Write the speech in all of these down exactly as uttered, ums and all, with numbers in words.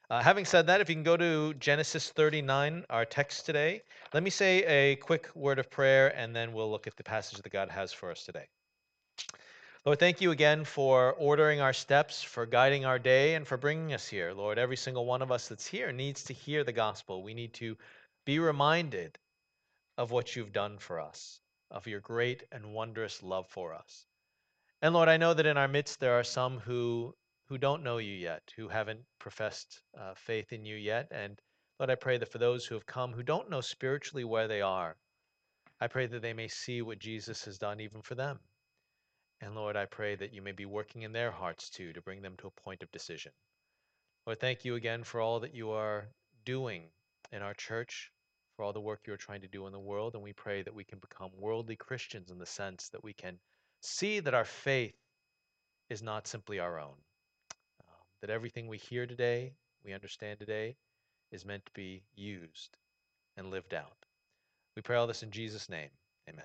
Uh, having said that, if you can go to Genesis thirty-nine, our text today, let me say a quick word of prayer and then we'll look at the passage that God has for us today. Lord, thank you again for ordering our steps, for guiding our day, and for bringing us here. Lord, every single one of us that's here needs to hear the gospel. We need to be reminded of what you've done for us, of your great and wondrous love for us. And Lord, I know that in our midst there are some who who don't know you yet, who haven't professed uh, faith in you yet. And Lord, I pray that for those who have come who don't know spiritually where they are, I pray that they may see what Jesus has done even for them. And Lord, I pray that you may be working in their hearts too to bring them to a point of decision. Lord, thank you again for all that you are doing in our church, for all the work you are trying to do in the world. And we pray that we can become worldly Christians in the sense that we can see that our faith is not simply our own, um, that everything we hear today, we understand today, is meant to be used and lived out. We pray all this in Jesus' name. Amen.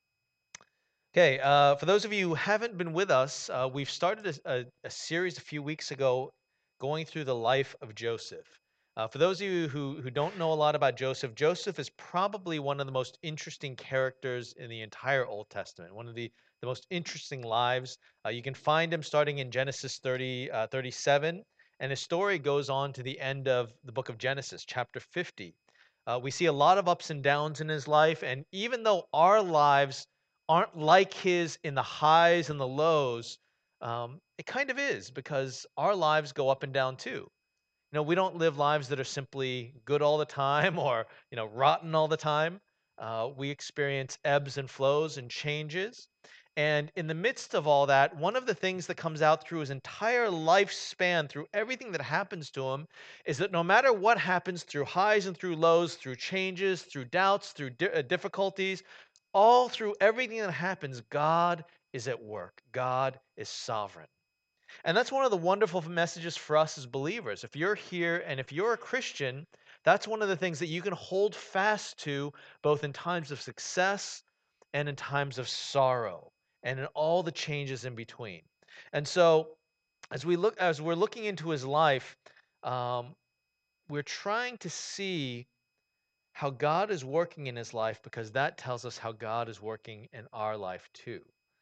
Okay, uh, for those of you who haven't been with us, uh, we've started a, a, a series a few weeks ago going through the life of Joseph. Uh, for those of you who, who don't know a lot about Joseph, Joseph is probably one of the most interesting characters in the entire Old Testament, one of the, the most interesting lives. Uh, you can find him starting in Genesis thirty, uh, thirty-seven, and his story goes on to the end of the book of Genesis, chapter fifty. Uh, we see a lot of ups and downs in his life, and even though our lives aren't like his in the highs and the lows, um, it kind of is because our lives go up and down too. You know, we don't live lives that are simply good all the time or, you know, rotten all the time. Uh, we experience ebbs and flows and changes. And in the midst of all that, one of the things that comes out through his entire lifespan, through everything that happens to him, is that no matter what happens through highs and through lows, through changes, through doubts, through di- uh, difficulties, all through everything that happens, God is at work. God is sovereign. And that's one of the wonderful messages for us as believers. If you're here and if you're a Christian, that's one of the things that you can hold fast to both in times of success and in times of sorrow and in all the changes in between. And so as we look as we're looking into his life, um, we're trying to see how God is working in his life because that tells us how God is working in our life too.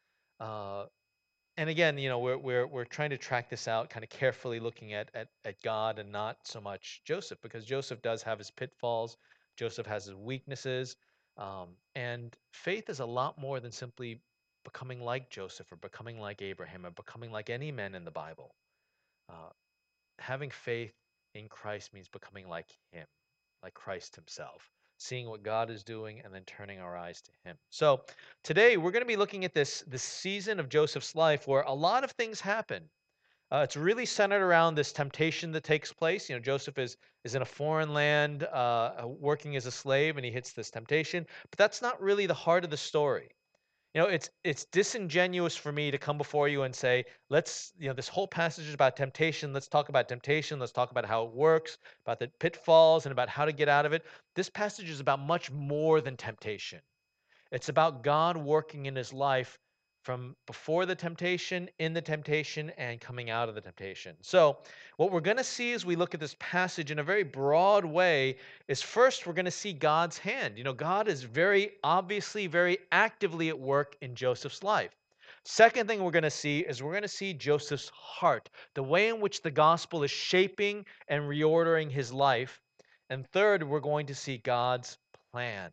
Uh, and again, you know, we're we're we're trying to track this out kind of carefully looking at, at at God and not so much Joseph, because Joseph does have his pitfalls. Joseph has his weaknesses. Um, and faith is a lot more than simply becoming like Joseph or becoming like Abraham or becoming like any men in the Bible. Uh, Having faith in Christ means becoming like him, like Christ himself, seeing what God is doing and then turning our eyes to him. So today we're going to be looking at this, this season of Joseph's life where a lot of things happen. Uh, it's really centered around this temptation that takes place. You know, Joseph is is in a foreign land, uh, uh, working as a slave, and he hits this temptation. But that's not really the heart of the story. You know, it's it's disingenuous for me to come before you and say, let's, you know, this whole passage is about temptation. Let's talk about temptation. Let's talk about how it works, about the pitfalls, and about how to get out of it. This passage is about much more than temptation. It's about God working in his life from before the temptation, in the temptation, and coming out of the temptation. So, what we're going to see as we look at this passage in a very broad way is first, we're going to see God's hand. You know, God is very obviously, very actively at work in Joseph's life. Second thing we're going to see is we're going to see Joseph's heart, the way in which the gospel is shaping and reordering his life. And third, we're going to see God's plan,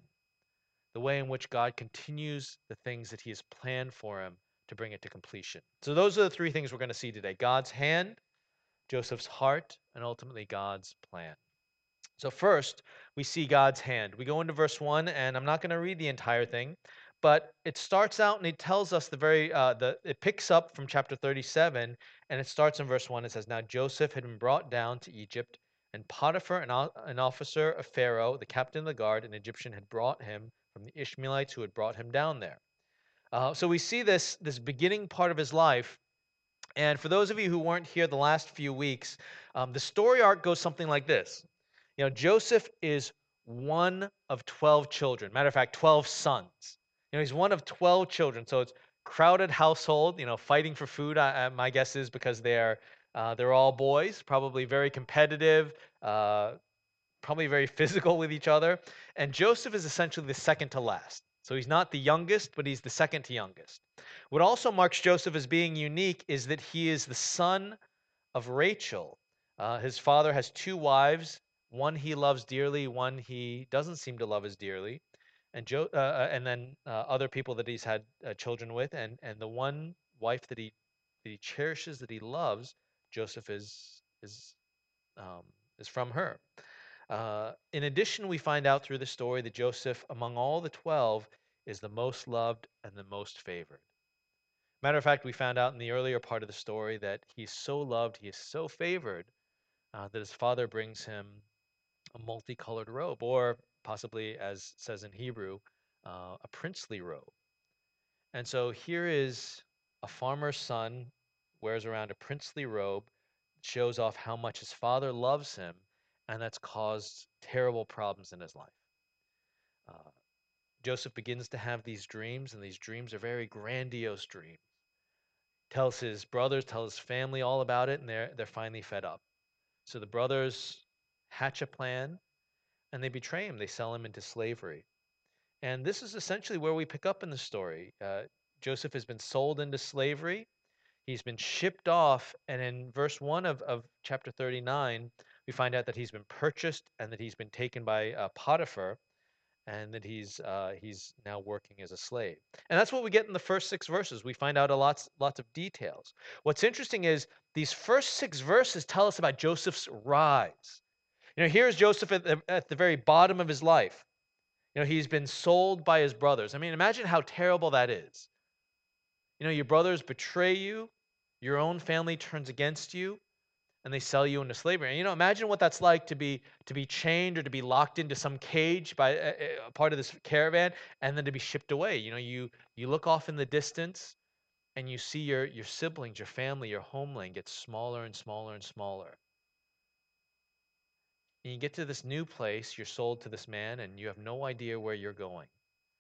the way in which God continues the things that he has planned for him to bring it to completion. So, those are the three things we're going to see today: God's hand, Joseph's heart, and ultimately God's plan. So, first, we see God's hand. We go into verse one, and I'm not going to read the entire thing, but it starts out and it tells us the very, uh, the, it picks up from chapter thirty-seven, and it starts in verse one. It says, "Now Joseph had been brought down to Egypt, and Potiphar, an, o- an officer of Pharaoh, the captain of the guard, an Egyptian, had brought him from the Ishmaelites who had brought him down there." Uh, so we see this, this beginning part of his life. And for those of you who weren't here the last few weeks, um, the story arc goes something like this. You know, Joseph is one of twelve children. Matter of fact, twelve sons. You know, he's one of twelve children. So it's crowded household, you know, fighting for food. I, I, my guess is because they are Uh, they're all boys, probably very competitive, uh, probably very physical with each other. And Joseph is essentially the second to last. So he's not the youngest, but he's the second to youngest. What also marks Joseph as being unique is that he is the son of Rachel. Uh, his father has two wives. One he loves dearly, one he doesn't seem to love as dearly, and jo- uh, uh, and then uh, other people that he's had uh, children with, and and the one wife that he that he cherishes, that he loves, Joseph is is um, is from her. Uh, in addition, we find out through the story that Joseph, among all the twelve, is the most loved and the most favored. Matter of fact, we found out in the earlier part of the story that he's so loved, he is so favored, uh, that his father brings him a multicolored robe, or possibly, as it says in Hebrew, uh, a princely robe. And so here is a farmer's son, wears around a princely robe, shows off how much his father loves him, and that's caused terrible problems in his life. Uh, Joseph begins to have these dreams, and these dreams are very grandiose dreams. Tells his brothers, tells his family all about it, and they're they're finally fed up. So the brothers hatch a plan, and they betray him. They sell him into slavery. And this is essentially where we pick up in the story. Uh, Joseph has been sold into slavery. He's been shipped off, and in verse one of, of chapter thirty-nine, we find out that he's been purchased and that he's been taken by uh, Potiphar, and that he's uh, he's now working as a slave. And that's what we get in the first six verses. We find out a lots lots of details. What's interesting is these first six verses tell us about Joseph's rise. You know, here's Joseph at the, at the very bottom of his life. You know, he's been sold by his brothers. I mean, imagine how terrible that is. You know, your brothers betray you, your own family turns against you, and they sell you into slavery. And you know, imagine what that's like to be to be chained or to be locked into some cage by a, a part of this caravan, and then to be shipped away. You know, you you look off in the distance, and you see your your siblings, your family, your homeland get smaller and smaller and smaller. And you get to this new place, you're sold to this man, and you have no idea where you're going.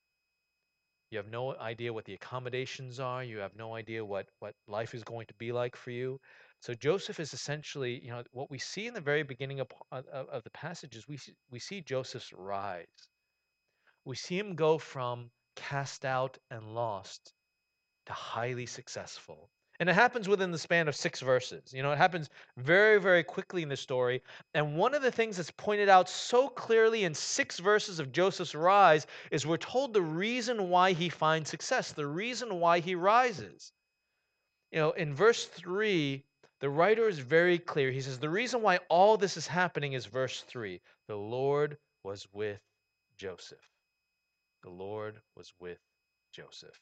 You have no idea what the accommodations are. You have no idea what what life is going to be like for you. So Joseph is essentially, you know, what we see in the very beginning of, of, of the passages. We see, we see Joseph's rise. We see him go from cast out and lost to highly successful. And it happens within the span of six verses. You know, it happens very, very quickly in the story. And one of the things that's pointed out so clearly in six verses of Joseph's rise is we're told the reason why he finds success, the reason why he rises. You know, in verse three, the writer is very clear. He says, the reason why all this is happening is verse three. The Lord was with Joseph. The Lord was with Joseph.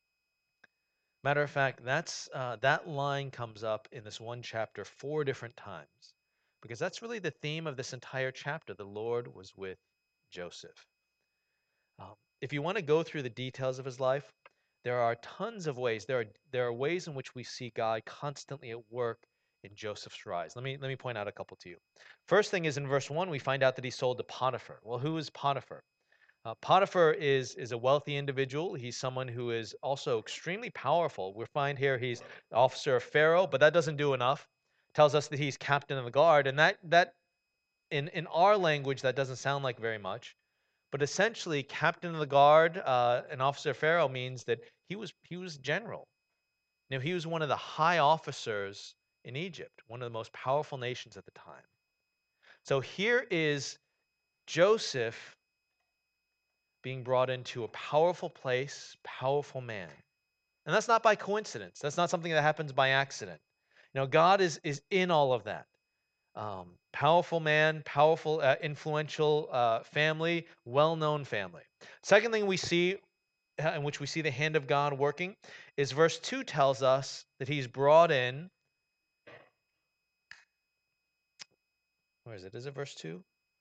Matter of fact, that's uh, that line comes up in this one chapter four different times, because that's really the theme of this entire chapter. The Lord was with Joseph. Um, if you want to go through the details of his life, there are tons of ways. There are there are ways in which we see God constantly at work in Joseph's rise. Let me let me point out a couple to you. First thing is in verse one, we find out that he sold to Potiphar. Well, who is Potiphar? Uh, Potiphar is is a wealthy individual. He's someone who is also extremely powerful. We find here he's the officer of Pharaoh, but that doesn't do enough. Tells us that he's captain of the guard, and that that in in our language that doesn't sound like very much. But essentially, captain of the guard, uh, an officer of Pharaoh means that he was he was general. You know, he was one of the high officers in Egypt, one of the most powerful nations at the time. So here is Joseph being brought into a powerful place, powerful man. And that's not by coincidence. That's not something that happens by accident. You know, God is is in all of that. Um, powerful man, powerful, uh, influential uh, family, well-known family. Second thing we see, uh, in which we see the hand of God working, is verse two tells us that he's brought in. Where is it? Is it verse two?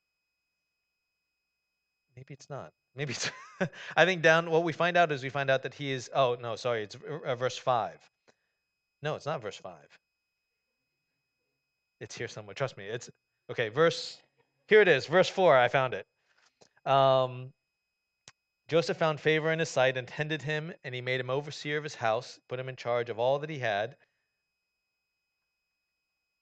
Maybe it's not. Maybe it's. I think down. What we find out is we find out that he is. Oh no, sorry. It's uh, verse five. No, it's not verse five. It's here somewhere. Trust me. It's okay. Verse. Here it is. Verse four. I found it. Um, Joseph found favor in his sight and tended him, and he made him overseer of his house, put him in charge of all that he had.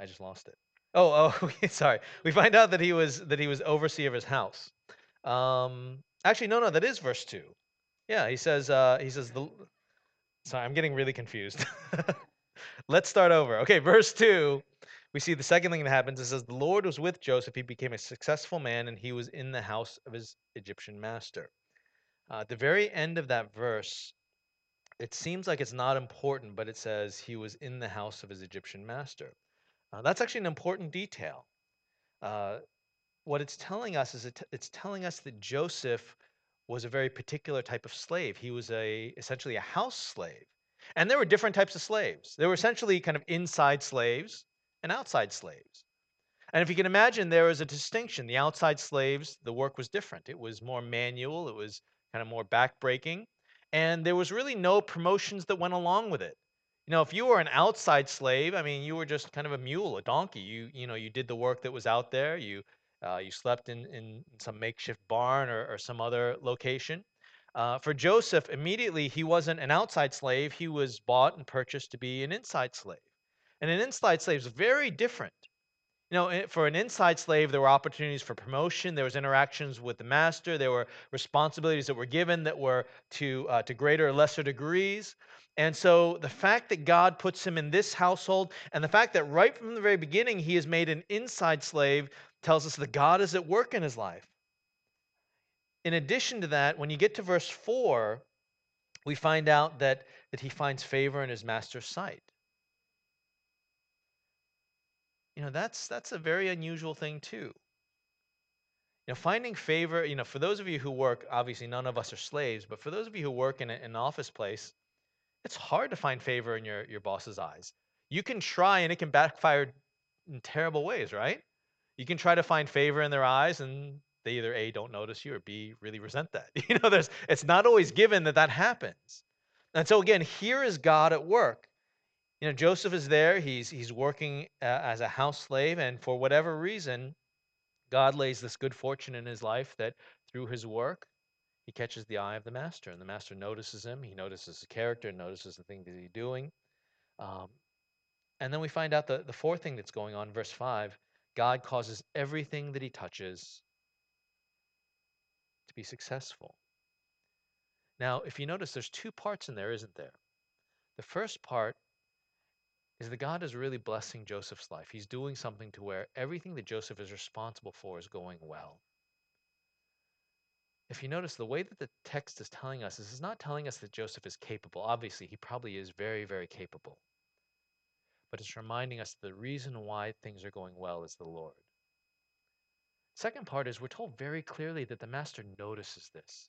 I just lost it. Oh, oh, sorry. We find out that he was that he was overseer of his house. Um, actually, no, no, that is verse two. Yeah, he says, uh, he says the. Sorry, I'm getting really confused. Let's start over. Okay, verse two. We see the second thing that happens. It says the Lord was with Joseph. He became a successful man, and he was in the house of his Egyptian master. Uh, at the very end of that verse, it seems like it's not important, but it says he was in the house of his Egyptian master. Uh, that's actually an important detail. Uh, what it's telling us is it it's telling us that Joseph was a very particular type of slave. He was a essentially a house slave. And there were different types of slaves. There were essentially kind of inside slaves and outside slaves. And if you can imagine, there was a distinction. The outside slaves, the work was different. It was more manual, it was kind of more backbreaking, and there was really no promotions that went along with it. You know, if you were an outside slave, I mean, you were just kind of a mule, a donkey. You, you know, you did the work that was out there. You, uh, you slept in, in some makeshift barn or, or some other location. Uh, for Joseph, immediately he wasn't an outside slave. He was bought and purchased to be an inside slave. And an inside slave is very different. You know, eh, for an inside slave, there were opportunities for promotion. There was interactions with the master. There were responsibilities that were given that were to uh, to greater or lesser degrees. And so the fact that God puts him in this household, and the fact that right from the very beginning he is made an inside slave, tells us that God is at work in his life. In addition to that, when you get to verse four, we find out that that he finds favor in his master's sight. You know, that's that's a very unusual thing too. You know, finding favor, you know, for those of you who work, obviously none of us are slaves, but for those of you who work in, a, in an office place, it's hard to find favor in your, your boss's eyes. You can try and it can backfire in terrible ways, right? You can try to find favor in their eyes and they either A, don't notice you, or B, really resent that. You know, there's it's not always given that that happens. And so again, here is God at work. You know, Joseph is there. He's he's working uh, as a house slave, and for whatever reason, God lays this good fortune in his life that through his work, he catches the eye of the master, and the master notices him. He notices his character, notices the thing that he's doing. Um, and then we find out the, the fourth thing that's going on, verse five God causes everything that he touches to be successful. Now, if you notice, there's two parts in there, isn't there? The first part is that God is really blessing Joseph's life. He's doing something to where everything that Joseph is responsible for is going well. If you notice, the way that the text is telling us, this is not telling us that Joseph is capable. Obviously, he probably is very, very capable. But it's reminding us the reason why things are going well is the Lord. Second part is we're told very clearly that the master notices this.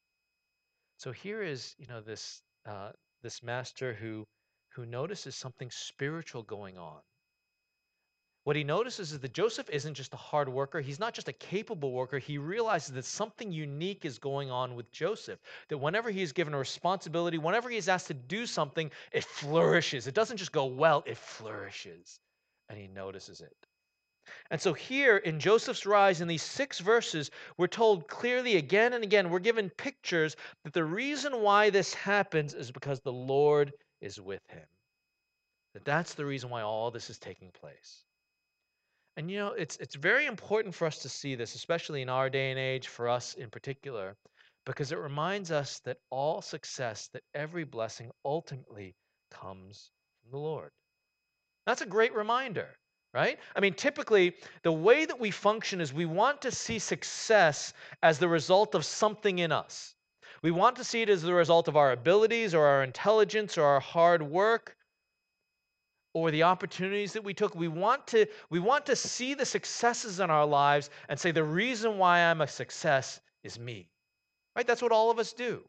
So here is, you know, this uh, this master who who notices something spiritual going on. What he notices is that Joseph isn't just a hard worker. He's not just a capable worker. He realizes that something unique is going on with Joseph. That whenever he is given a responsibility, whenever he is asked to do something, it flourishes. It doesn't just go well, it flourishes. And he notices it. And so here in Joseph's rise, in these six verses, we're told clearly again and again, we're given pictures that the reason why this happens is because the Lord is with him. That that's the reason why all this is taking place. And you know, it's it's very important for us to see this, especially in our day and age, for us in particular, because it reminds us that all success, that every blessing ultimately comes from the Lord. That's a great reminder, right? I mean, typically, the way that we function is we want to see success as the result of something in us. We want to see it as the result of our abilities or our intelligence or our hard work or the opportunities that we took. We want to we want to see the successes in our lives and say the reason why I'm a success is me. Right? That's what all of us do.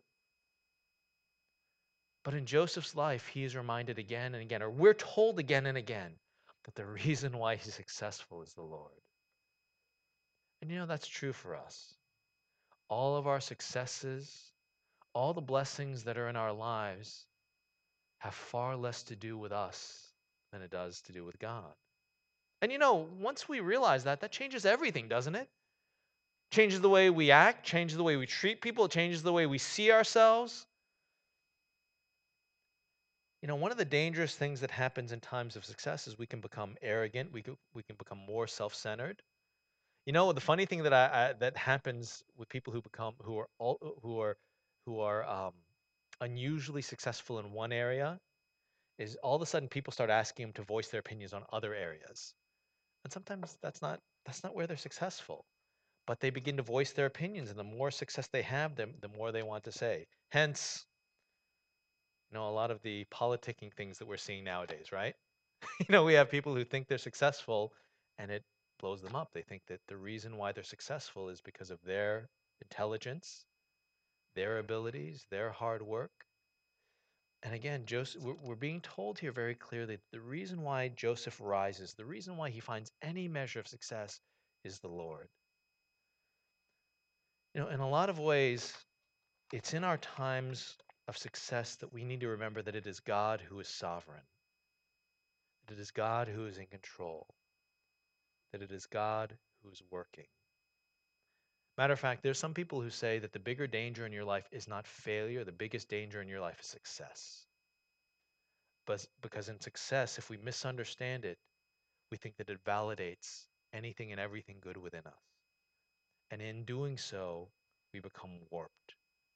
But in Joseph's life, he is reminded again and again, or we're told again and again, that the reason why he's successful is the Lord. And you know that's true for us. All of our successes, all the blessings that are in our lives have far less to do with us than it does to do with God. And you know, once we realize that, that changes everything, doesn't it? Changes the way we act, changes the way we treat people, it changes the way we see ourselves. You know, one of the dangerous things that happens in times of success is we can become arrogant. We can, we can become more self-centered. You know, the funny thing that I, I that happens with people who become who are all who are who are um, unusually successful in one area is all of a sudden people start asking them to voice their opinions on other areas, and sometimes that's not that's not where they're successful. But they begin to voice their opinions, and the more success they have, the the more they want to say. Hence, you know, a lot of the politicking things that we're seeing nowadays, right? You know, we have people who think they're successful and it blows them up. They think that the reason why they're successful is because of their intelligence, their abilities, their hard work. And again, Joseph, we're, we're being told here very clearly that the reason why Joseph rises, the reason why he finds any measure of success is the Lord. You know, in a lot of ways, it's in our times of success that we need to remember that it is God who is sovereign, that it is God who is in control, that it is God who is working. Matter of fact, there's some people who say that the bigger danger in your life is not failure, the biggest danger in your life is success. But because in success, if we misunderstand it, we think that it validates anything and everything good within us. And in doing so, we become warped,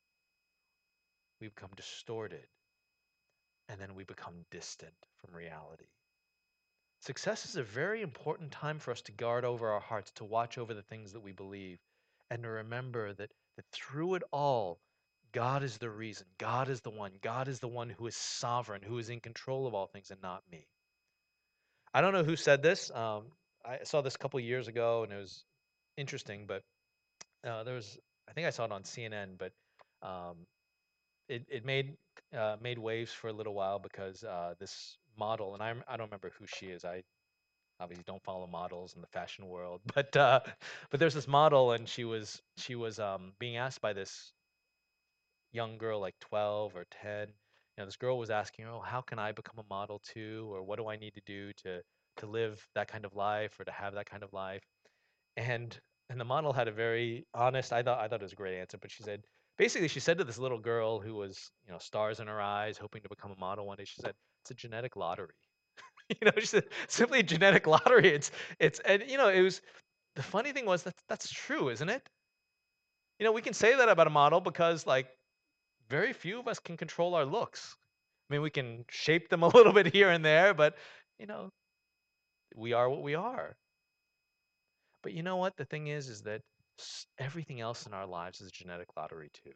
we become distorted, and then we become distant from reality. Success is a very important time for us to guard over our hearts, to watch over the things that we believe, and to remember that, that through it all, God is the reason. God is the one. God is the one who is sovereign, who is in control of all things, and not me. I don't know who said this. Um, I saw this a couple years ago, and it was interesting. But uh, there was, I think I saw it on C N N, but um, it it made uh, made waves for a little while because uh, this model, and I I don't remember who she is. I obviously don't follow models in the fashion world, but uh, but there's this model, and she was she was um, being asked by this young girl, like twelve or ten. You know, this girl was asking her, "Oh, how can I become a model too? Or what do I need to do to to live that kind of life or to have that kind of life?" And and the model had a very honest, I thought I thought it was a great answer, but she said basically she said to this little girl who was, you know, stars in her eyes, hoping to become a model one day, she said, "It's a genetic lottery." You know, just a, simply a genetic lottery. It's it's and you know, it was the funny thing was that that's true, isn't it? You know, we can say that about a model because like very few of us can control our looks. I mean, we can shape them a little bit here and there, but you know, we are what we are. But you know what? The thing is, is that s- everything else in our lives is a genetic lottery too.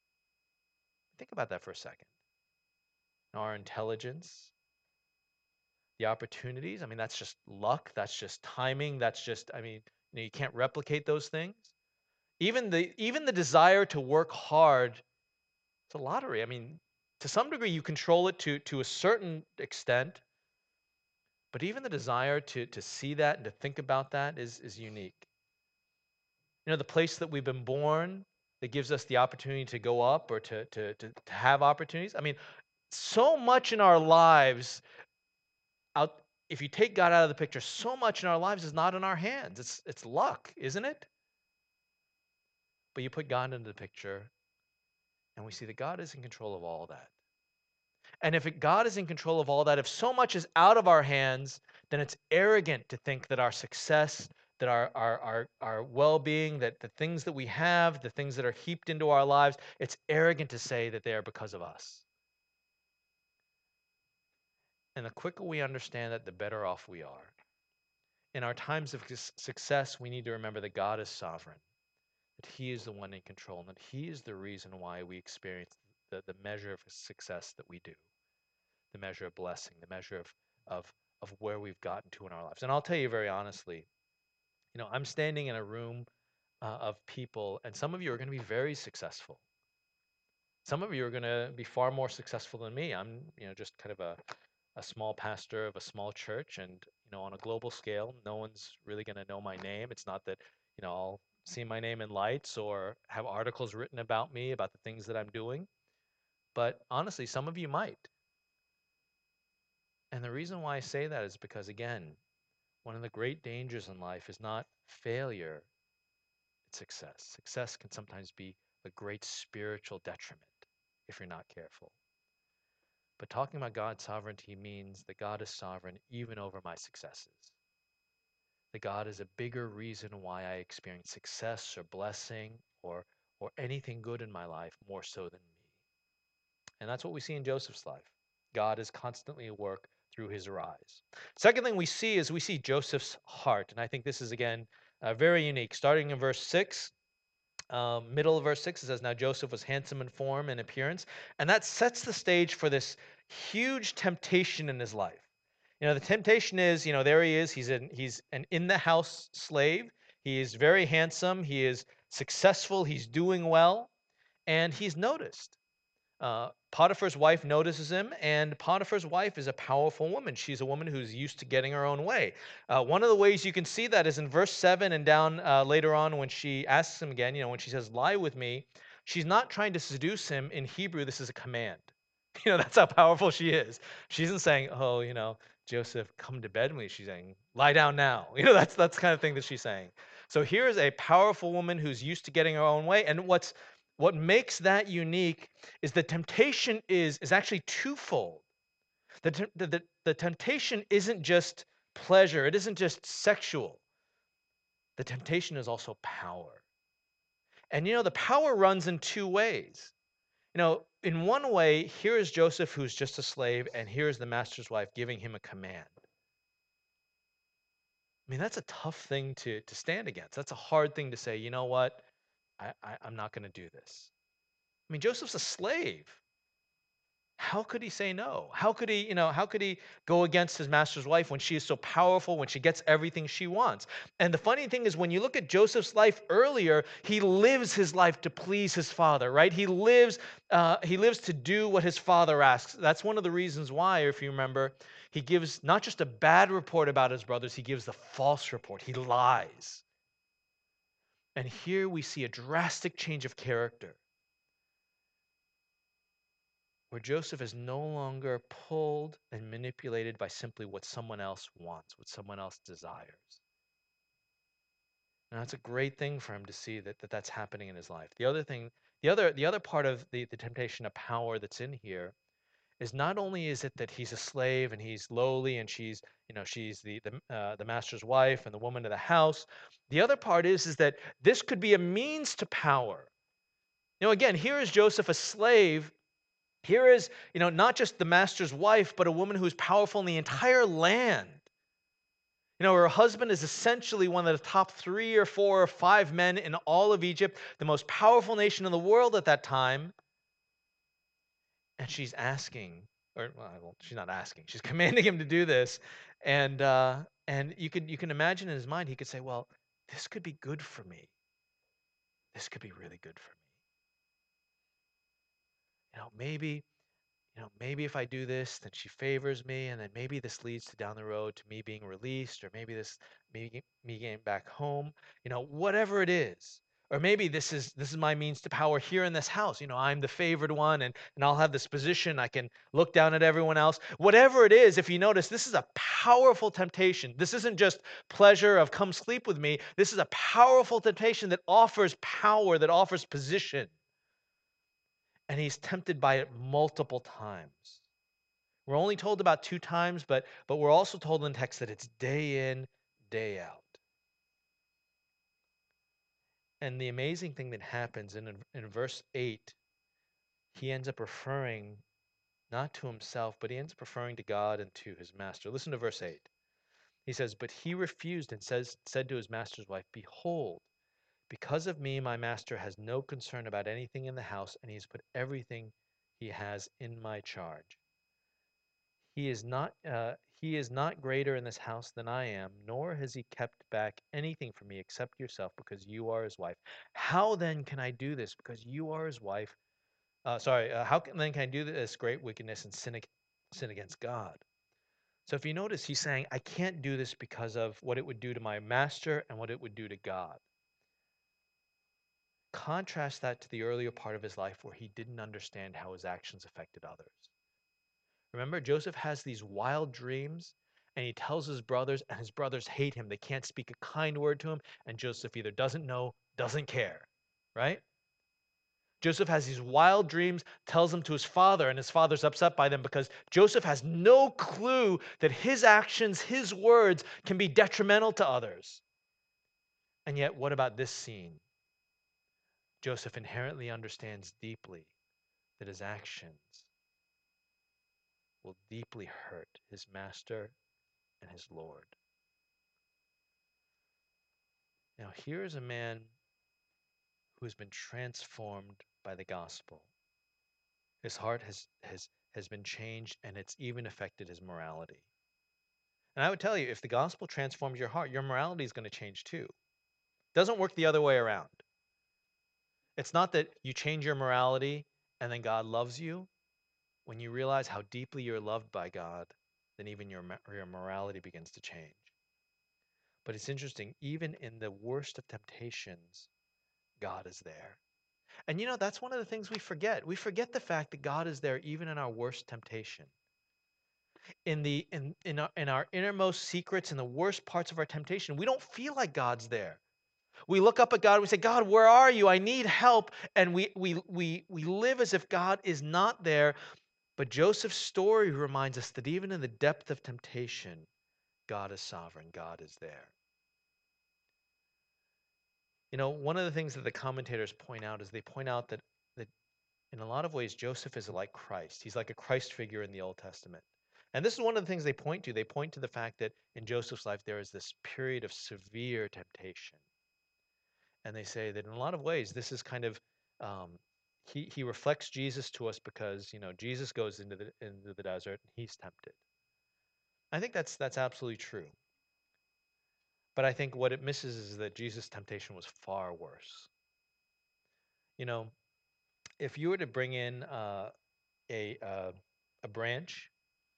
Think about that for a second. Our intelligence, the opportunities. I mean, that's just luck. That's just timing. That's just, I mean, you know, you can't replicate those things. Even the even the desire to work hard, it's a lottery. I mean, to some degree you control it to to a certain extent, but even the desire to to see that and to think about that is is unique. You know, the place that we've been born that gives us the opportunity to go up or to to to, to have opportunities. I mean, so much in our lives out if you take God out of the picture, so much in our lives is not in our hands. It's it's luck, isn't it? But you put God into the picture and we see that God is in control of all that. And if it, God is in control of all that, if so much is out of our hands, then it's arrogant to think that our success, that our our our, our well-being, that the things that we have, the things that are heaped into our lives, it's arrogant to say that they are because of us. And the quicker we understand that, the better off we are. In our times of sus- success, we need to remember that God is sovereign, that He is the one in control, and that He is the reason why we experience the, the measure of success that we do, the measure of blessing, the measure of of of where we've gotten to in our lives. And I'll tell you very honestly, you know, I'm standing in a room uh, of people, and some of you are going to be very successful. Some of you are going to be far more successful than me. I'm, you know, just kind of a a small pastor of a small church, and you know, on a global scale, no one's really going to know my name. It's not that, you know, I'll see my name in lights or have articles written about me about the things that I'm doing. But honestly, some of you might. And the reason why I say that is because, again, one of the great dangers in life is not failure, it's success. Success can sometimes be a great spiritual detriment if you're not careful. But talking about God's sovereignty means that God is sovereign even over my successes. That God is a bigger reason why I experience success or blessing or or anything good in my life more so than me. And that's what we see in Joseph's life. God is constantly at work through his rise. Second thing we see is we see Joseph's heart. And I think this is, again, uh, very unique. Starting in verse six, um, middle of verse six, it says, "Now Joseph was handsome in form and appearance." And that sets the stage for this huge temptation in his life. You know, the temptation is, you know, there he is. He's an, he's an in the house slave. He is very handsome. He is successful. He's doing well. And he's noticed. Uh, Potiphar's wife notices him, and Potiphar's wife is a powerful woman. She's a woman who's used to getting her own way. Uh, one of the ways you can see that is in verse seven and down uh, later on when she asks him again, you know, when she says, "Lie with me," she's not trying to seduce him. In Hebrew, this is a command. You know, that's how powerful she is. She isn't saying, "Oh, you know, Joseph, come to bed with me." She's saying, "Lie down now." You know, that's that's the kind of thing that she's saying. So here is a powerful woman who's used to getting her own way. And what's what makes that unique is the temptation is is actually twofold. The, tem- the, the, the temptation isn't just pleasure, it isn't just sexual. The temptation is also power. And you know, the power runs in two ways. You know, in one way, here is Joseph, who's just a slave, and here is the master's wife giving him a command. I mean, that's a tough thing to, to stand against. That's a hard thing to say, you know what? I, I, I'm not going to do this. I mean, Joseph's a slave. How could he say no? How could he, you know, how could he go against his master's wife when she is so powerful, when she gets everything she wants? And the funny thing is, when you look at Joseph's life earlier, he lives his life to please his father, right? He lives, uh, he lives to do what his father asks. That's one of the reasons why, if you remember, he gives not just a bad report about his brothers, he gives the false report. He lies. And here we see a drastic change of character, where Joseph is no longer pulled and manipulated by simply what someone else wants, what someone else desires. And that's a great thing for him to see that, that that's happening in his life. The other thing, the other the other part of the, the temptation of power that's in here is not only is it that he's a slave and he's lowly and she's, you know, she's the the, uh, the master's wife and the woman of the house. The other part is is that this could be a means to power. You know, again, here is Joseph, a slave. Here is, you know, not just the master's wife, but a woman who's powerful in the entire land. You know, her husband is essentially one of the top three or four or five men in all of Egypt, the most powerful nation in the world at that time. And she's asking, or well, she's not asking, she's commanding him to do this. And uh, and you can you can imagine in his mind, he could say, well, this could be good for me. This could be really good for me. You know, maybe you know, maybe if I do this, then she favors me, and then maybe this leads to down the road to me being released, or maybe this me ge- me getting back home, you know, whatever it is. Or maybe this is this is my means to power here in this house. You know, I'm the favored one, and and I'll have this position. I can look down at everyone else. Whatever it is, if you notice, this is a powerful temptation. This isn't just pleasure of come sleep with me. This is a powerful temptation that offers power, that offers position. And he's tempted by it multiple times. We're only told about two times, but but we're also told in text that it's day in, day out. And the amazing thing that happens in in verse eight, he ends up referring not to himself, but he ends up referring to God and to his master. Listen to verse eight. He says, "But he refused and says said to his master's wife, 'Behold, because of me my master has no concern about anything in the house, and he has put everything he has in my charge. He is not uh, he is not greater in this house than I am, nor has he kept back anything from me except yourself, because you are his wife. How then can I do this? Because you are his wife. Uh, sorry. Uh, how can, then can I do this great wickedness and sin, ag- sin against God?'" So if you notice, he's saying, I can't do this because of what it would do to my master and what it would do to God. Contrast that to the earlier part of his life where he didn't understand how his actions affected others. Remember, Joseph has these wild dreams and he tells his brothers, and his brothers hate him. They can't speak a kind word to him, and Joseph either doesn't know, doesn't care, right? Joseph has these wild dreams, tells them to his father, and his father's upset by them because Joseph has no clue that his actions, his words can be detrimental to others. And yet, what about this scene? Joseph inherently understands deeply that his actions will deeply hurt his master and his Lord. Now, here is a man who has been transformed by the gospel. His heart has, has, has been changed, and it's even affected his morality. And I would tell you, if the gospel transforms your heart, your morality is going to change too. It doesn't work the other way around. It's not that you change your morality and then God loves you. When you realize how deeply you're loved by God, then even your, your morality begins to change. But it's interesting, even in the worst of temptations, God is there. And you know, that's one of the things we forget. We forget the fact that God is there even in our worst temptation. In the in in our, in our innermost secrets, in the worst parts of our temptation, we don't feel like God's there. We look up at God and we say, God, where are you? I need help. And we we we we live as if God is not there. But Joseph's story reminds us that even in the depth of temptation, God is sovereign. God is there. You know, one of the things that the commentators point out is they point out that that in a lot of ways, Joseph is like Christ. He's like a Christ figure in the Old Testament. And this is one of the things they point to. They point to the fact that in Joseph's life, there is this period of severe temptation. And they say that in a lot of ways, this is kind of, um, he, he reflects Jesus to us because, you know, Jesus goes into the, into the desert and he's tempted. I think that's, that's absolutely true. But I think what it misses is that Jesus' temptation was far worse. You know, if you were to bring in uh, a, uh, a branch,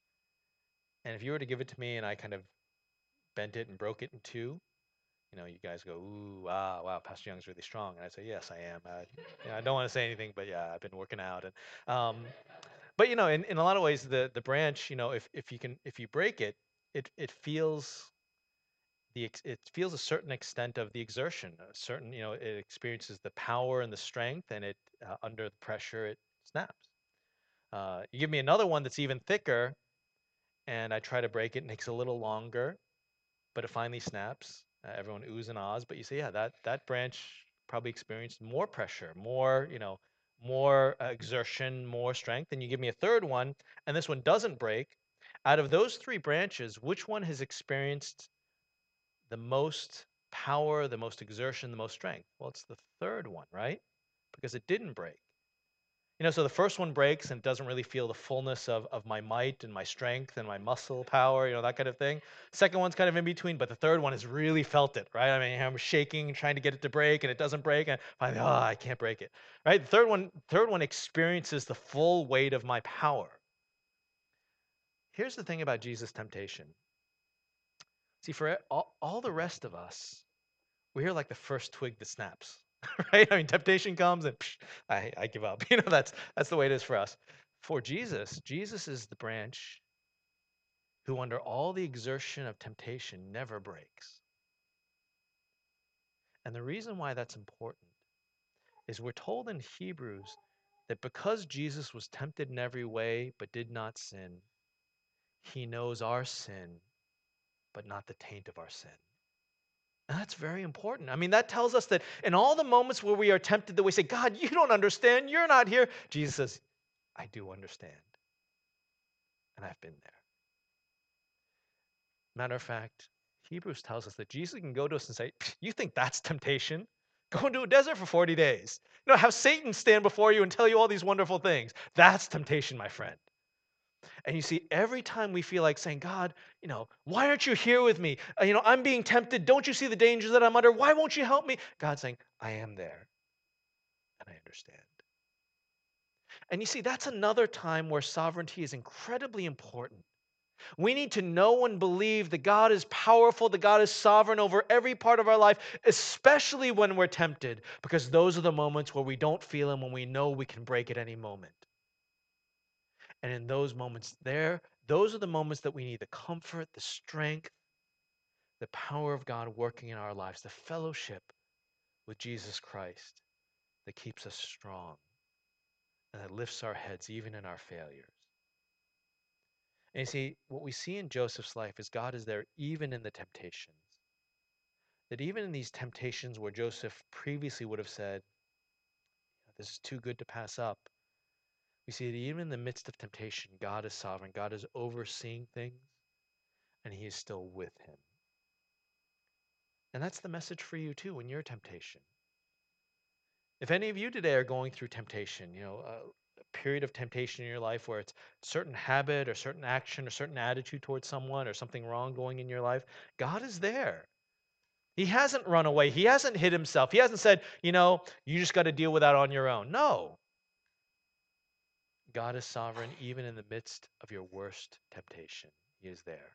and if you were to give it to me and I kind of bent it and broke it in two, you know, you guys go, ooh, ah, wow, Pastor Young's really strong. And I say, yes, I am. Uh, you know, I don't want to say anything, but yeah, I've been working out. And um, but you know, in, in a lot of ways, the the branch, you know, if if you can if you break it, it it feels the ex- it feels a certain extent of the exertion. A certain, you know, it experiences the power and the strength, and it uh, under the pressure, it snaps. Uh, you give me another one that's even thicker, and I try to break it, and it takes a little longer, but it finally snaps. Uh, everyone oohs and ahs, but you say, yeah, that that branch probably experienced more pressure, more, you know, more uh, exertion, more strength. And you give me a third one, and this one doesn't break. Out of those three branches, which one has experienced the most power, the most exertion, the most strength? Well, it's the third one, right? Because it didn't break. You know, so the first one breaks and it doesn't really feel the fullness of, of my might and my strength and my muscle power, you know, that kind of thing. Second one's kind of in between, but the third one has really felt it, right? I mean, I'm shaking, trying to get it to break, and it doesn't break, and finally, oh, I can't break it, right? The third one, third one experiences the full weight of my power. Here's the thing about Jesus' temptation. See, for all, all the rest of us, we're like the first twig that snaps, right? I mean, temptation comes and psh, I, I give up. You know, that's that's the way it is for us. For Jesus, Jesus is the branch who, under all the exertion of temptation, never breaks. And the reason why that's important is we're told in Hebrews that because Jesus was tempted in every way but did not sin, he knows our sin, but not the taint of our sin. And that's very important. I mean, that tells us that in all the moments where we are tempted, that we say, God, you don't understand, you're not here. Jesus says, I do understand. And I've been there. Matter of fact, Hebrews tells us that Jesus can go to us and say, you think that's temptation? Go into a desert for forty days. You know, have Satan stand before you and tell you all these wonderful things. That's temptation, my friend. And you see, every time we feel like saying, God, you know, why aren't you here with me? Uh, you know, I'm being tempted. Don't you see the dangers that I'm under? Why won't you help me? God's saying, I am there and I understand. And you see, that's another time where sovereignty is incredibly important. We need to know and believe that God is powerful, that God is sovereign over every part of our life, especially when we're tempted, because those are the moments where we don't feel Him, when we know we can break at any moment. And in those moments there, those are the moments that we need the comfort, the strength, the power of God working in our lives, the fellowship with Jesus Christ that keeps us strong. and that lifts our heads even in our failures. And you see, what we see in Joseph's life is God is there even in the temptations. That even in these temptations where Joseph previously would have said, this is too good to pass up, we see that even in the midst of temptation, God is sovereign. God is overseeing things, and he is still with him. And that's the message for you too in your temptation. If any of you today are going through temptation, you know, a, a period of temptation in your life where it's a certain habit or certain action or certain attitude towards someone or something wrong going in your life, God is there. He hasn't run away. He hasn't hid himself. He hasn't said, you know, you just got to deal with that on your own. No. God is sovereign even in the midst of your worst temptation. He is there.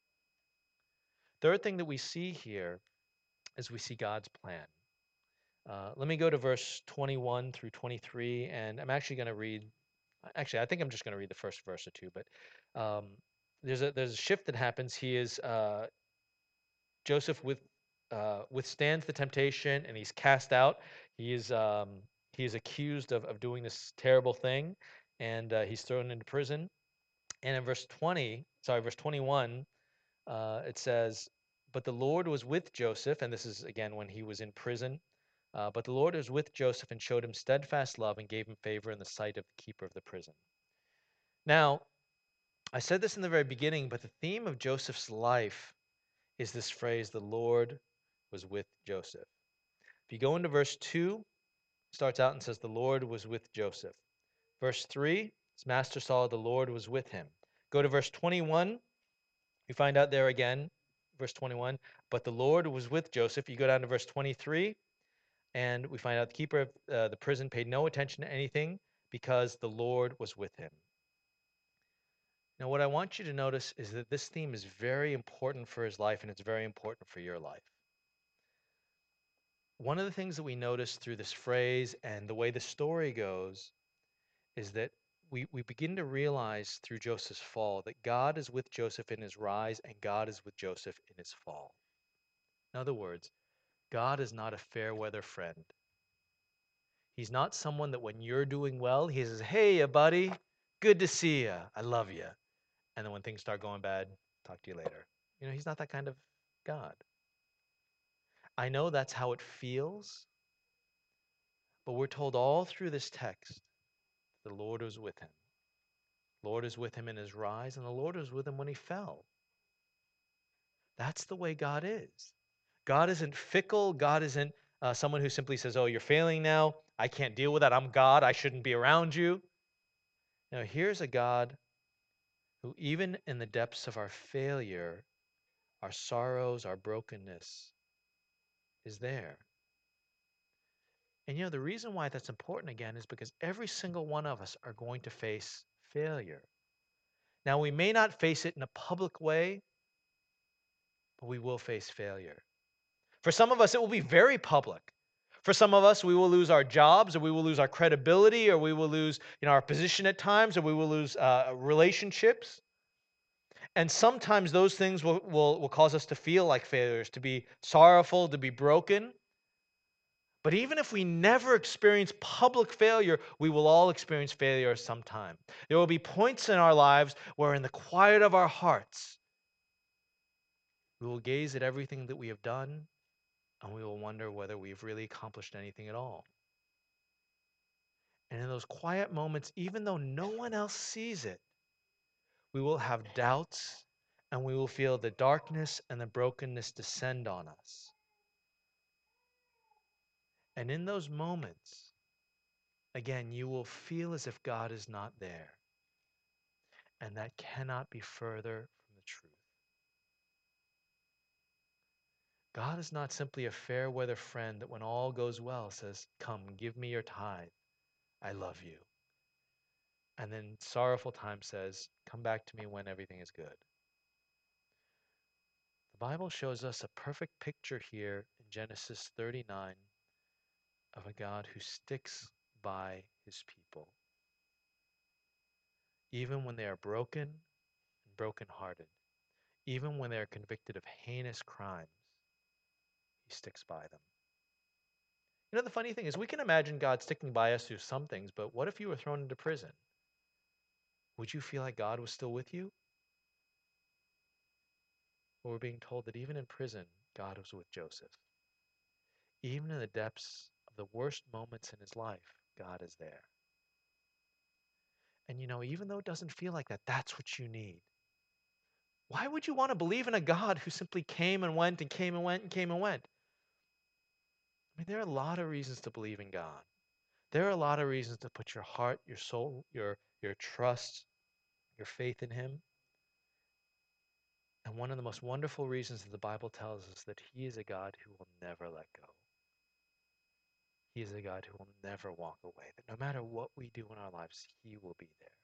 Third thing that we see here is we see God's plan. Uh, let me go to verse twenty-one through twenty-three, and I'm actually going to read. Actually, I think I'm just going to read the first verse or two. But um, there's a there's a shift that happens. He is uh, Joseph with uh, withstands the temptation, and he's cast out. He is um, he is accused of of doing this terrible thing, and uh, he's thrown into prison. And in verse twenty, sorry, verse twenty-one, uh, it says, "But the Lord was with Joseph," and this is again when he was in prison. Uh, but the Lord was with Joseph and showed him steadfast love and gave him favor in the sight of the keeper of the prison. Now, I said this in the very beginning, but the theme of Joseph's life is this phrase, the Lord was with Joseph. If you go into verse two, it starts out and says, the Lord was with Joseph. Verse three, his master saw the Lord was with him. Go to verse twenty-one, you find out there again, verse twenty-one, but the Lord was with Joseph. You go down to verse twenty-three, and we find out the keeper of uh, the prison paid no attention to anything because the Lord was with him. Now, what I want you to notice is that this theme is very important for his life, and it's very important for your life. One of the things that we notice through this phrase and the way the story goes is that we, we begin to realize through Joseph's fall that God is with Joseph in his rise and God is with Joseph in his fall. In other words, God is not a fair weather friend. He's not someone that when you're doing well, he says, hey, buddy, good to see you. I love you. And then when things start going bad, talk to you later. You know, he's not that kind of God. I know that's how it feels, but we're told all through this text the Lord was with him. The Lord is with him in his rise, and the Lord was with him when he fell. That's the way God is. God isn't fickle. God isn't uh, someone who simply says, oh, you're failing now. I can't deal with that. I'm God. I shouldn't be around you. Now, here's a God who, even in the depths of our failure, our sorrows, our brokenness, is there. And you know, the reason why that's important again is because every single one of us are going to face failure. Now, we may not face it in a public way, but we will face failure. For some of us, it will be very public. For some of us, we will lose our jobs, or we will lose our credibility, or we will lose, you know, our position at times, or we will lose uh, relationships. And sometimes those things will, will, will cause us to feel like failures, to be sorrowful, to be broken. But even if we never experience public failure, we will all experience failure sometime. There will be points in our lives where, in the quiet of our hearts, we will gaze at everything that we have done and we will wonder whether we've really accomplished anything at all. And in those quiet moments, even though no one else sees it, we will have doubts and we will feel the darkness and the brokenness descend on us. And in those moments, again, you will feel as if God is not there. And that cannot be further from the truth. God is not simply a fair weather friend that when all goes well says, come, give me your tithe. I love you. And then sorrowful time says, come back to me when everything is good. The Bible shows us a perfect picture here in Genesis thirty-nine of a God who sticks by his people. Even when they are broken and brokenhearted, even when they are convicted of heinous crimes, he sticks by them. You know, the funny thing is, we can imagine God sticking by us through some things, but what if you were thrown into prison? Would you feel like God was still with you? Well, we're being told that even in prison, God was with Joseph. Even in the depths of the worst moments in his life, God is there. And you know, even though it doesn't feel like that, that's what you need. Why would you want to believe in a God who simply came and went and came and went and came and went? I mean, there are a lot of reasons to believe in God. There are a lot of reasons to put your heart, your soul, your your trust, your faith in him. And one of the most wonderful reasons that the Bible tells us that he is a God who will never let go. He is a God who will never walk away. That no matter what we do in our lives, he will be there.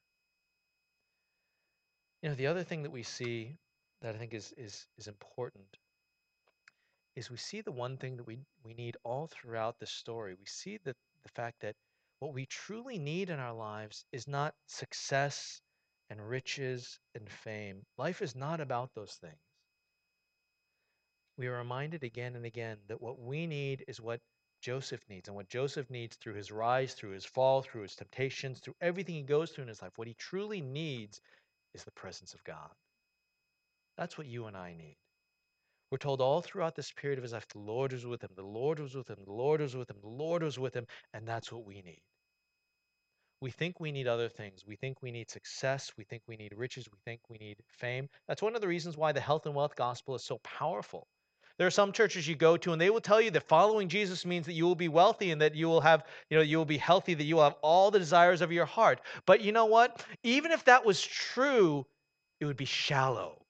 You know, the other thing that we see that I think is is is important is we see the one thing that we we need all throughout the story. We see that the fact that what we truly need in our lives is not success and riches and fame. Life is not about those things. We are reminded again and again that what we need is what Joseph needs. And what Joseph needs through his rise, through his fall, through his temptations, through everything he goes through in his life, what he truly needs is the presence of God. That's what you and I need. We're told all throughout this period of his life, the Lord was with him, the Lord was with him, the Lord was with him, the Lord was with him, and that's what we need. We think we need other things. We think we need success. We think we need riches. We think we need fame. That's one of the reasons why the health and wealth gospel is so powerful. There are some churches you go to and they will tell you that following Jesus means that you will be wealthy and that you will have, you know, you will be healthy, that you will have all the desires of your heart. But you know what? Even if that was true, it would be shallow.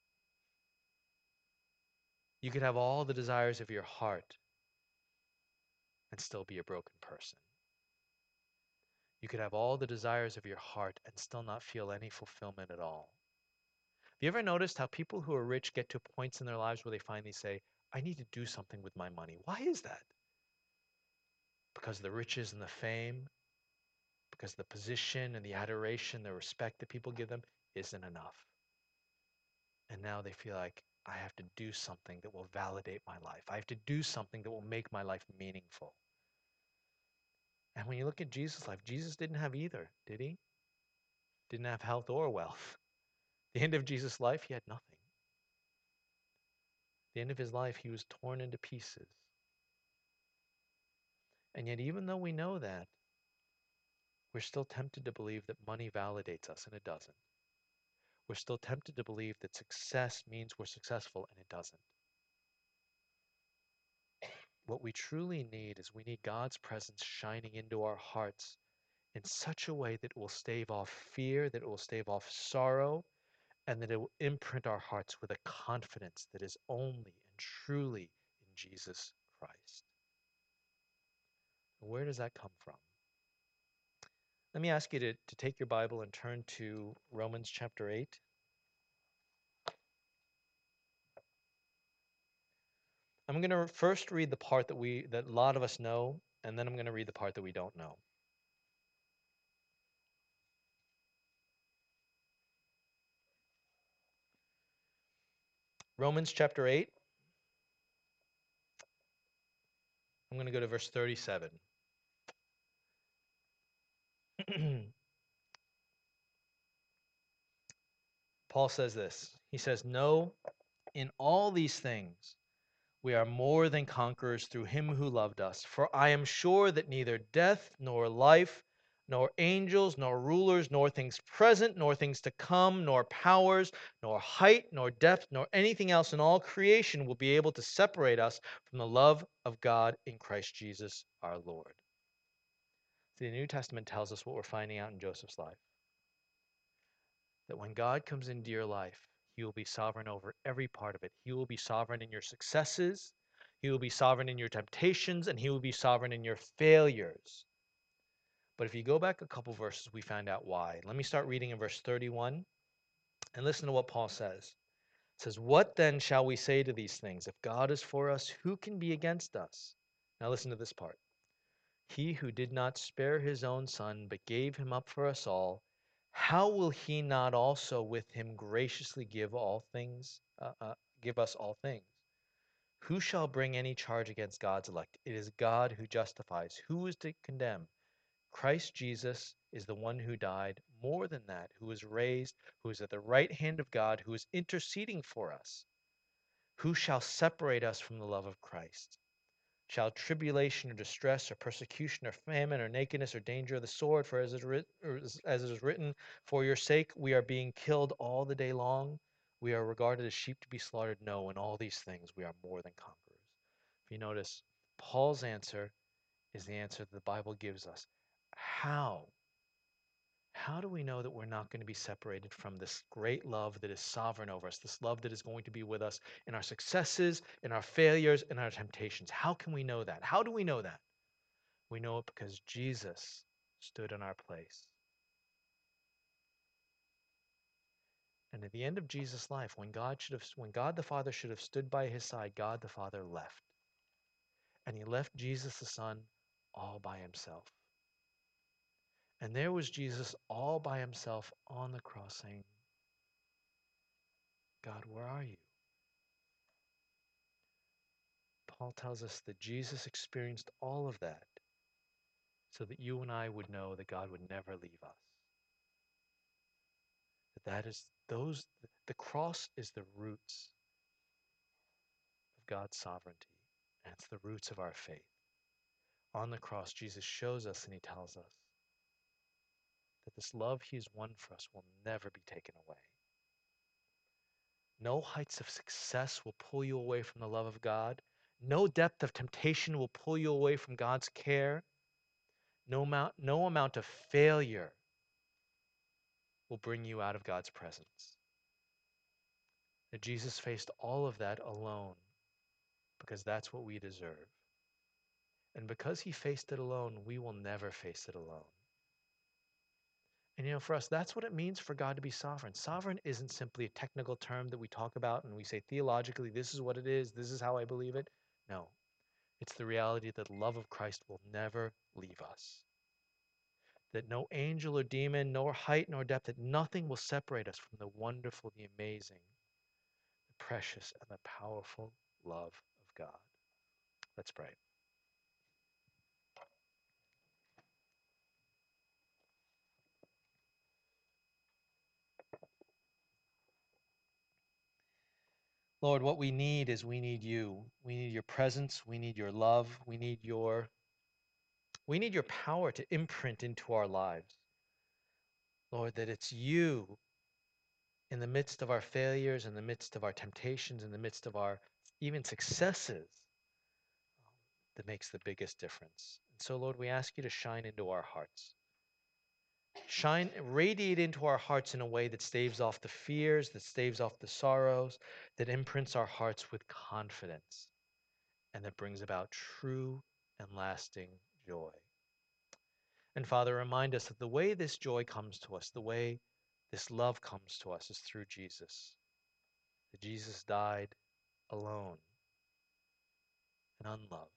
You could have all the desires of your heart and still be a broken person. You could have all the desires of your heart and still not feel any fulfillment at all. Have you ever noticed how people who are rich get to points in their lives where they finally say, I need to do something with my money? Why is that? Because the riches and the fame, because the position and the adoration, the respect that people give them isn't enough. And now they feel like I have to do something that will validate my life. I have to do something that will make my life meaningful. And when you look at Jesus' life, Jesus didn't have either, did he? Didn't have health or wealth. The end of Jesus' life, he had nothing. The end of his life, he was torn into pieces. And yet, even though we know that, we're still tempted to believe that money validates us, and it doesn't. We're still tempted to believe that success means we're successful, and it doesn't. What we truly need is we need God's presence shining into our hearts in such a way that it will stave off fear, that it will stave off sorrow, and that it will imprint our hearts with a confidence that is only and truly in Jesus Christ. Where does that come from? Let me ask you to, to take your Bible and turn to Romans chapter eight. I'm going to first read the part that we that a lot of us know, and then I'm going to read the part that we don't know. Romans chapter eight. I'm going to go to verse thirty-seven. Paul says this. He says, "No, in all these things we are more than conquerors through him who loved us. For I am sure that neither death nor life, nor angels, nor rulers, nor things present, nor things to come, nor powers, nor height, nor depth, nor anything else in all creation will be able to separate us from the love of God in Christ Jesus our Lord." See, the New Testament tells us what we're finding out in Joseph's life. That when God comes into your life, he will be sovereign over every part of it. He will be sovereign in your successes. He will be sovereign in your temptations, and he will be sovereign in your failures. But if you go back a couple verses, we find out why. Let me start reading in verse thirty-one, and listen to what Paul says. It says, "What then shall we say to these things? If God is for us, who can be against us?" Now listen to this part. "He who did not spare his own son, but gave him up for us all, how will he not also with him graciously give all things, uh, uh, give us all things?" Who shall bring any charge against God's elect? It is God who justifies. Who is to condemn? Christ Jesus is the one who died, more than that, who was raised, who is at the right hand of God, who is interceding for us. Who shall separate us from the love of Christ? Shall tribulation or distress or persecution or famine or nakedness or danger of the sword? For as it, writ- or as as it is written, for your sake we are being killed all the day long. We are regarded as sheep to be slaughtered. No, in all these things we are more than conquerors. If you notice, Paul's answer is the answer that the Bible gives us. How? How do we know that we're not going to be separated from this great love that is sovereign over us, this love that is going to be with us in our successes, in our failures, in our temptations? How can we know that? How do we know that? We know it because Jesus stood in our place. And at the end of Jesus' life, when God should have, when God the Father should have stood by his side, God the Father left. And he left Jesus the Son all by himself. And there was Jesus all by himself on the cross saying, God, where are you? Paul tells us that Jesus experienced all of that so that you and I would know that God would never leave us. That that is those the cross is the roots of God's sovereignty, and it's the roots of our faith. On the cross, Jesus shows us and he tells us that this love he's won for us will never be taken away. No heights of success will pull you away from the love of God. No depth of temptation will pull you away from God's care. No amount, no amount of failure will bring you out of God's presence. That Jesus faced all of that alone because that's what we deserve. And because he faced it alone, we will never face it alone. And you know, for us, that's what it means for God to be sovereign. Sovereign isn't simply a technical term that we talk about and we say theologically, this is what it is, this is how I believe it. No, it's the reality that the love of Christ will never leave us. That no angel or demon, nor height nor depth, that nothing will separate us from the wonderful, the amazing, the precious, and the powerful love of God. Let's pray. Lord, what we need is we need you. We need your presence. We need your love. We need your we need your power to imprint into our lives. Lord, that it's you in the midst of our failures, in the midst of our temptations, in the midst of our even successes that makes the biggest difference. And so, Lord, we ask you to shine into our hearts. Shine, radiate into our hearts in a way that staves off the fears, that staves off the sorrows, that imprints our hearts with confidence, and that brings about true and lasting joy. And Father, remind us that the way this joy comes to us, the way this love comes to us is through Jesus. That Jesus died alone and unloved,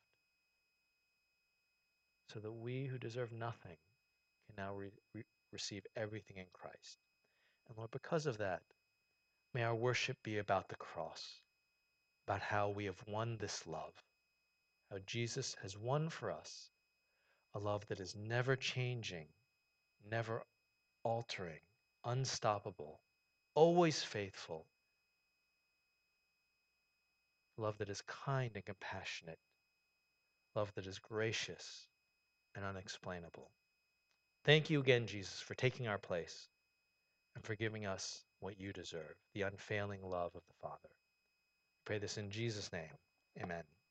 so that we who deserve nothing can now re- re- receive everything in Christ. And Lord, because of that, may our worship be about the cross, about how we have won this love, how Jesus has won for us a love that is never changing, never altering, unstoppable, always faithful, love that is kind and compassionate, love that is gracious and unexplainable. Thank you again, Jesus, for taking our place and for giving us what you deserve, the unfailing love of the Father. I pray this in Jesus' name. Amen.